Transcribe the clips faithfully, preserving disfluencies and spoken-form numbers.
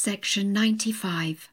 Section ninety-five.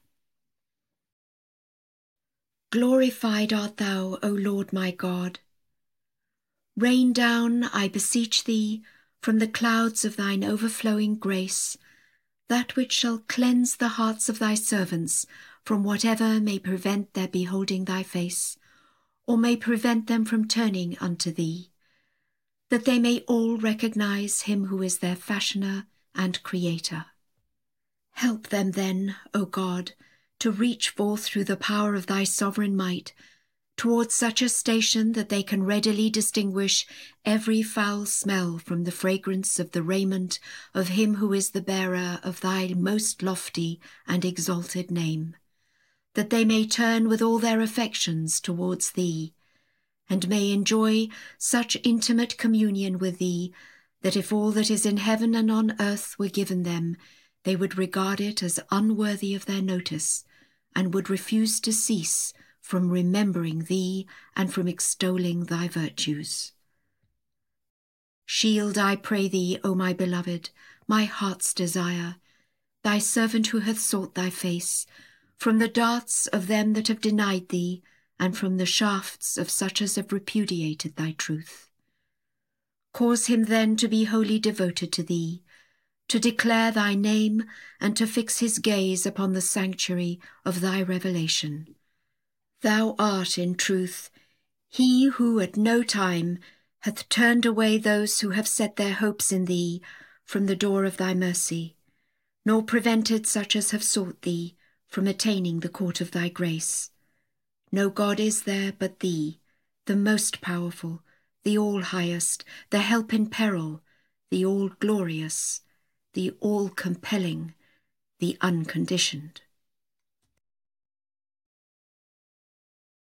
Glorified art thou, O Lord my God. Rain down, I beseech thee, from the clouds of thine overflowing grace, that which shall cleanse the hearts of thy servants from whatever may prevent their beholding thy face, or may prevent them from turning unto thee, that they may all recognize him who is their fashioner and creator. Help them then, O God, to reach forth through the power of thy sovereign might towards such a station that they can readily distinguish every foul smell from the fragrance of the raiment of him who is the bearer of thy most lofty and exalted name, that they may turn with all their affections towards thee, and may enjoy such intimate communion with thee that if all that is in heaven and on earth were given them, they would regard it as unworthy of their notice, and would refuse to cease from remembering thee and from extolling thy virtues. Shield, I pray thee, O my beloved, my heart's desire, thy servant who hath sought thy face, from the darts of them that have denied thee, and from the shafts of such as have repudiated thy truth. Cause him then to be wholly devoted to thee, to declare thy name, and to fix his gaze upon the sanctuary of thy revelation. Thou art, in truth, he who at no time hath turned away those who have set their hopes in thee from the door of thy mercy, nor prevented such as have sought thee from attaining the court of thy grace. No God is there but thee, the most powerful, the all-highest, the help in peril, the all-glorious, the all-compelling, the unconditioned.